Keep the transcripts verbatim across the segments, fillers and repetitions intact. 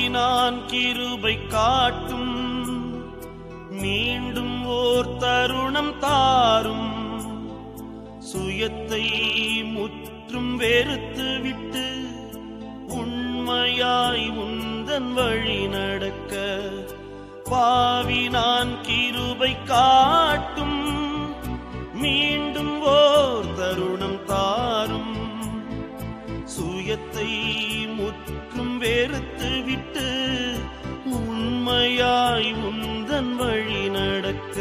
பாவினான் கிருபை காட்டும், மீண்டும் ஓர் தருணம் தாரும். சுயத்தை முற்றும் வெறுத்து விட்டு உண்மையாய் உந்தன் வழி நடக்க, பாவினான் கிருபை காட்டும், மீண்டும் ஓர் தருணம் தாரும். சுயத்தை முற்றும் வெறுத்து விட்டு உண்மையாய் உந்தன் வழி நடக்க.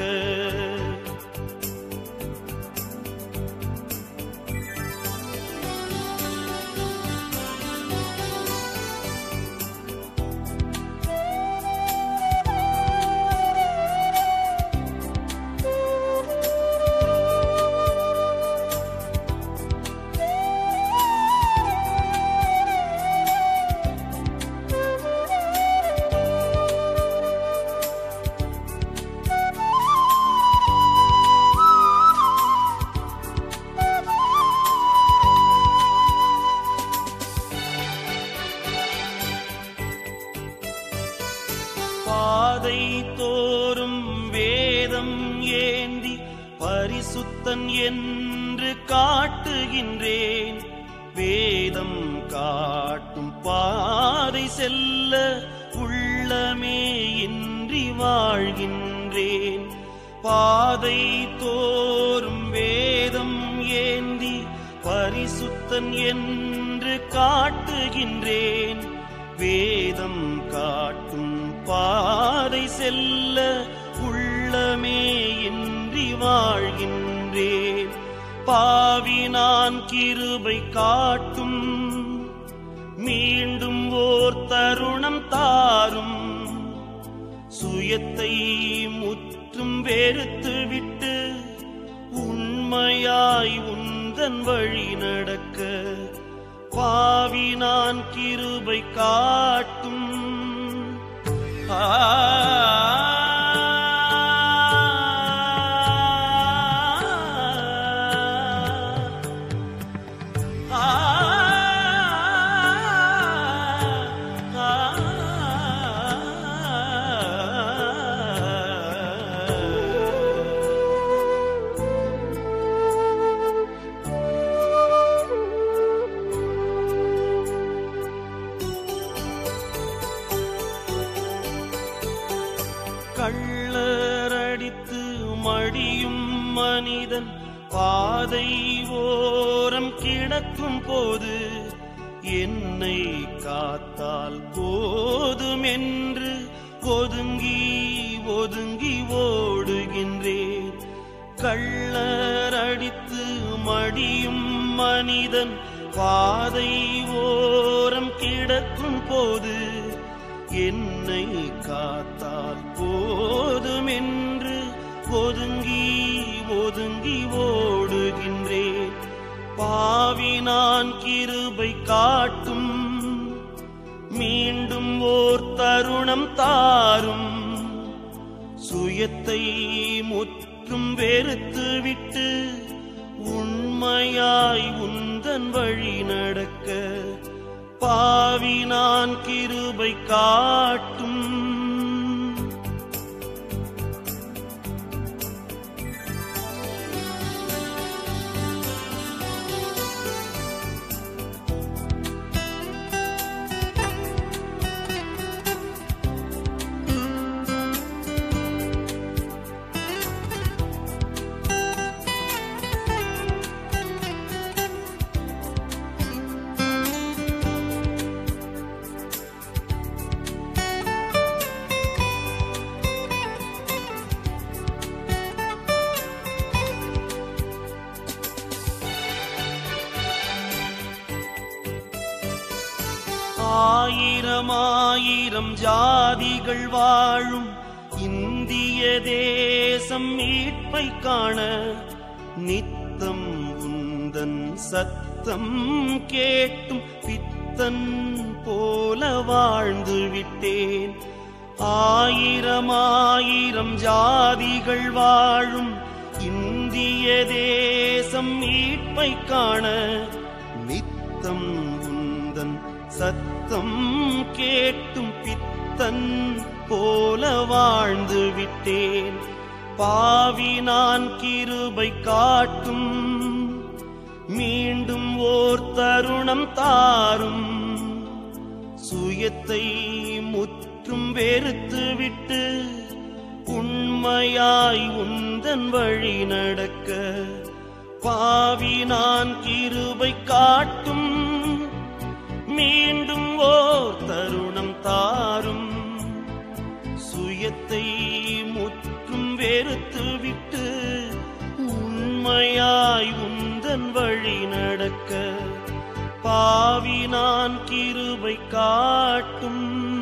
பாதை தோறும் வேதம் ஏந்தி பரிசுத்தன் என்று காட்டுகின்றேன். வேதம் காட்டும் பாதை செல்ல உள்ளமே இன்றி வாழ்கின்றேன். பாதை தோறும் வேதம் ஏந்தி பரிசுத்தன் என்று காட்டுகின்றேன். வேதம் காட்டும் பாதை செல்ல உள்ளமே இன்றி வாழ்கின்றேன். பாவினான் கிருபை காட்டும், மீண்டும் ஓர் தருணம் தாரும். சுயத்தை முற்றும் வெறுத்து விட்டு உண்மையாய் உந்தன் வழி நடக்க, பாவினான் கிருபை காட்டும். ஆ கள்ளரடித்து மடியும் மனிதன் பாதை ஓரம் கிடக்கும் போது, என்னை காத்தால் போதும் என்று ஒதுங்கி ஒதுங்கி ஓடுகின்றேன். கள்ளரடித்து மடியும் மனிதன் பாதை ஓரம் கிடக்கும் போது, என்னை காத்தால் போதும் என்று ஒதுங்கி ஒதுங்கி ஓடுகின்றேன். பாவினான் கிருபை காட்டும், மீண்டும் ஓர் தருணம் தாரும். சுயத்தை முற்றும் வெறுத்து விட்டு உண்மையாய் உந்தன் வழி நடக்க, பாவினான் கிருபை காட்டும். ஆயிரம் ஆயிரம் ஜாதிகள் வாழும் இந்திய தேசம் மீட்பை காண, நித்தம் உந்தன் சத்தம் கேட்டும் பித்தன் போல வாழ்ந்து விட்டேன். ஆயிரம் ஆயிரம் ஜாதிகள் வாழும் இந்திய தேசம் மீட்பை காண, நித்தம் உந்தன் சத்தம் கேட்டும் பித்தன் பக்தன் போல வாழ்ந்து விட்டேன். பாவி நான் கிருபை காட்டும், மீண்டும் ஓர் தருணம் தாரும். சுயத்தை முற்றும் வெறுத்து விட்டு உண்மையாய் உந்தன் வழி நடக்க. பாவி நான் கிருபை காட்டும், மீண்டும் ஓர் தருணம் தாரும். சுயத்தை முற்றும் வெறுத்து விட்டு உண்மையாய் உந்தன் வழி நடக்க. பாவி நான் கிருபை காட்டும்.